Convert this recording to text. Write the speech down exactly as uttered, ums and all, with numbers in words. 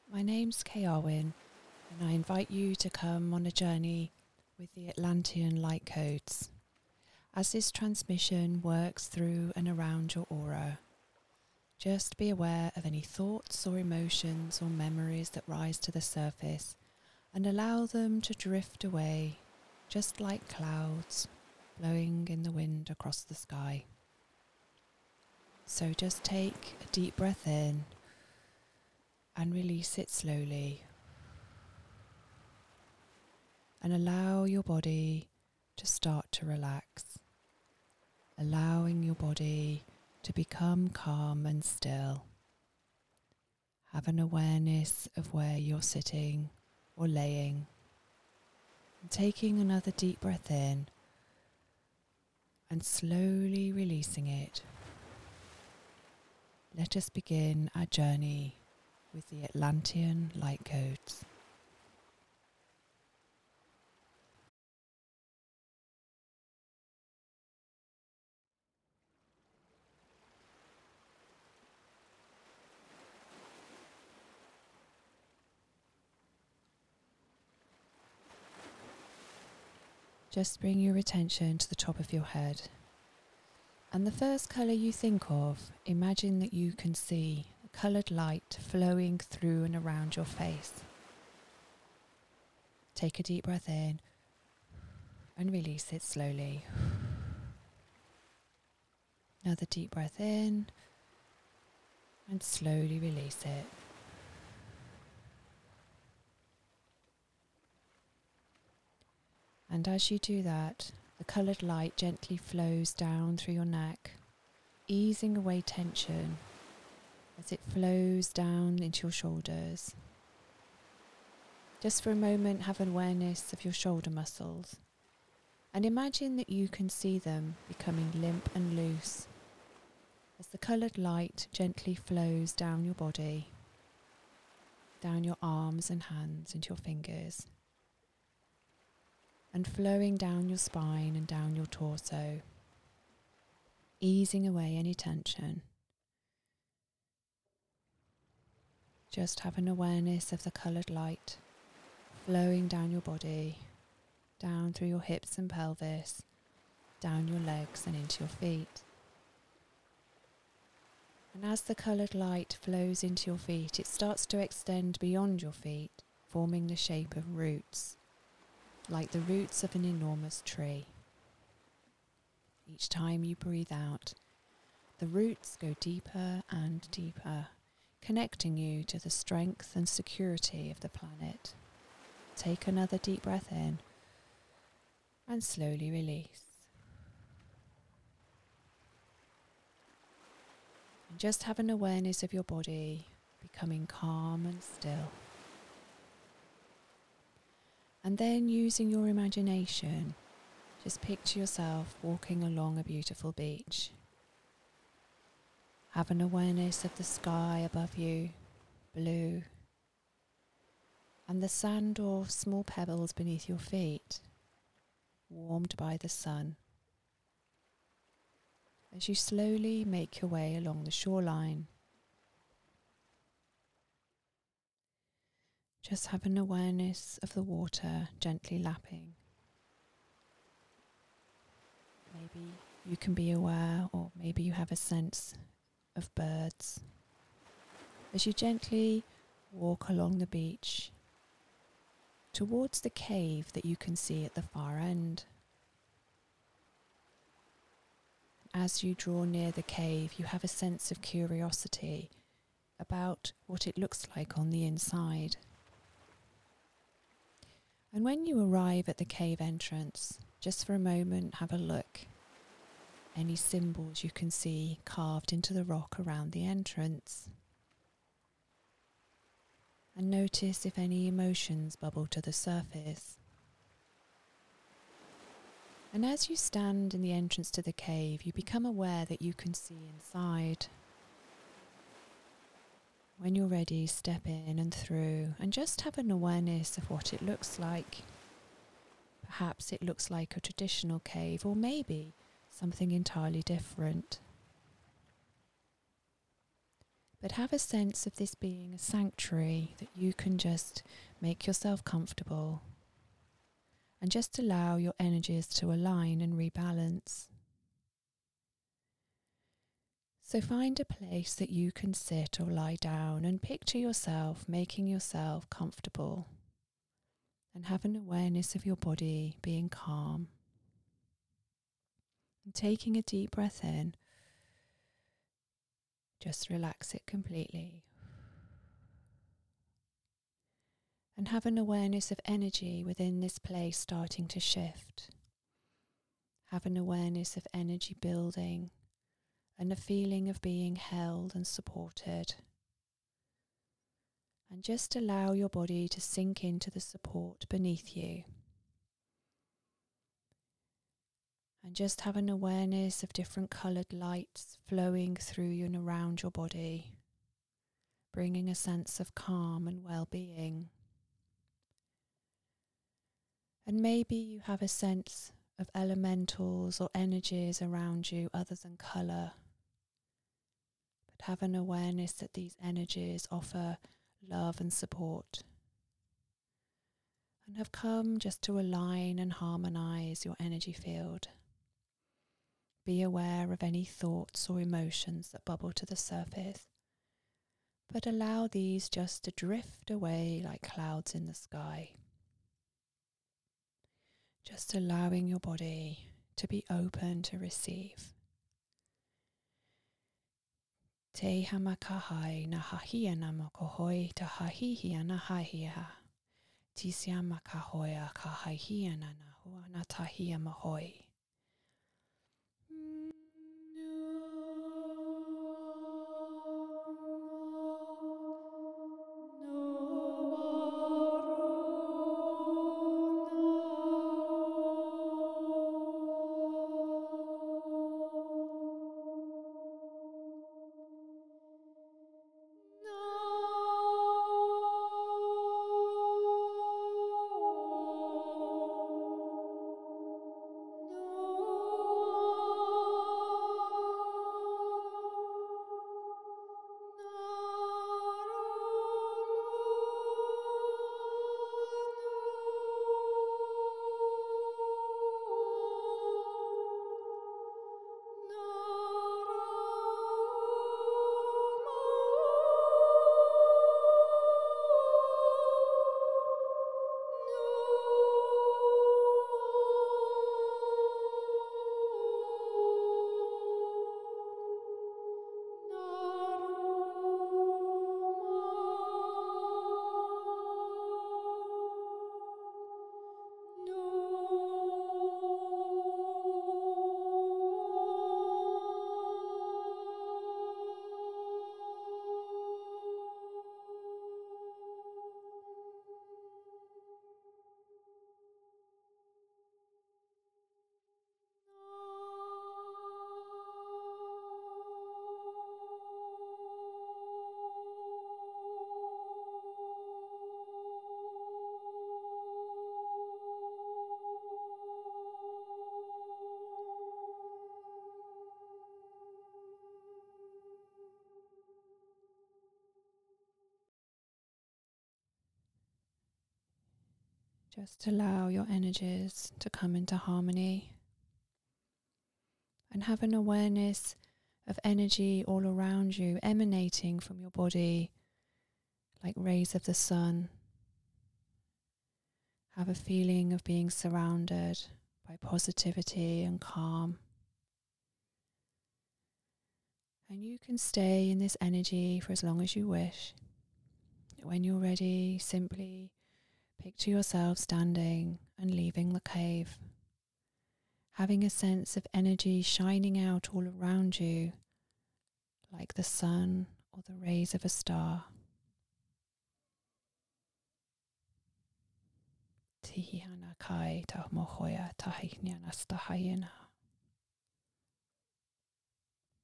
My name's Kay Arwin, and I invite you to come on a journey with the Atlantean light codes as this transmission works through and around your aura. Just be aware of any thoughts or emotions or memories that rise to the surface and allow them to drift away, just like clouds blowing in the wind across the sky. So just take a deep breath in and release it slowly. And allow your body to start to relax, allowing your body to become calm and still. Have an awareness of where you're sitting or laying. And taking another deep breath in and slowly releasing it. Let us begin our journey with the Atlantean light codes. Just bring your attention to the top of your head. And the first colour you think of, imagine that you can see a coloured light flowing through and around your face. Take a deep breath in and release it slowly. Another deep breath in and slowly release it. And as you do that, the coloured light gently flows down through your neck, easing away tension as it flows down into your shoulders. Just for a moment, have an awareness of your shoulder muscles and imagine that you can see them becoming limp and loose as the coloured light gently flows down your body, down your arms and hands and your fingers, and flowing down your spine and down your torso, easing away any tension. Just have an awareness of the coloured light flowing down your body, down through your hips and pelvis, down your legs and into your feet. And as the coloured light flows into your feet, it starts to extend beyond your feet, forming the shape of roots, like the roots of an enormous tree. Each time you breathe out, the roots go deeper and deeper, connecting you to the strength and security of the planet. Take another deep breath in and slowly release. And just have an awareness of your body becoming calm and still. And then, using your imagination, just picture yourself walking along a beautiful beach. Have an awareness of the sky above you, blue, and the sand or small pebbles beneath your feet, warmed by the sun. As you slowly make your way along the shoreline, just have an awareness of the water gently lapping. Maybe you can be aware, or maybe you have a sense of birds. As you gently walk along the beach towards the cave that you can see at the far end. As you draw near the cave, you have a sense of curiosity about what it looks like on the inside. And when you arrive at the cave entrance, just for a moment, have a look. Any symbols you can see carved into the rock around the entrance. And notice if any emotions bubble to the surface. And as you stand in the entrance to the cave, you become aware that you can see inside. When you're ready, step in and through and just have an awareness of what it looks like. Perhaps it looks like a traditional cave, or maybe something entirely different. But have a sense of this being a sanctuary that you can just make yourself comfortable and just allow your energies to align and rebalance. So find a place that you can sit or lie down and picture yourself making yourself comfortable and have an awareness of your body being calm. And taking a deep breath in, just relax it completely. And have an awareness of energy within this place starting to shift. Have an awareness of energy building and a feeling of being held and supported. And just allow your body to sink into the support beneath you. And just have an awareness of different coloured lights flowing through and around your body, bringing a sense of calm and well-being. And maybe you have a sense of elementals or energies around you other than colour. But have an awareness that these energies offer love and support. And have come just to align and harmonise your energy field. Be aware of any thoughts or emotions that bubble to the surface. But allow these just to drift away like clouds in the sky. Just allowing your body to be open to receive. Te hamakahai na hahia na makohoi ta hahihia na hahia. Tisia makahoia ka hahia na na hua na tahia mahoi. Just allow your energies to come into harmony and have an awareness of energy all around you emanating from your body like rays of the sun. Have a feeling of being surrounded by positivity and calm. And you can stay in this energy for as long as you wish. When you're ready, simply picture yourself standing and leaving the cave, having a sense of energy shining out all around you like the sun or the rays of a star. Tihihana kai ta mohoia tahihniana stahayena.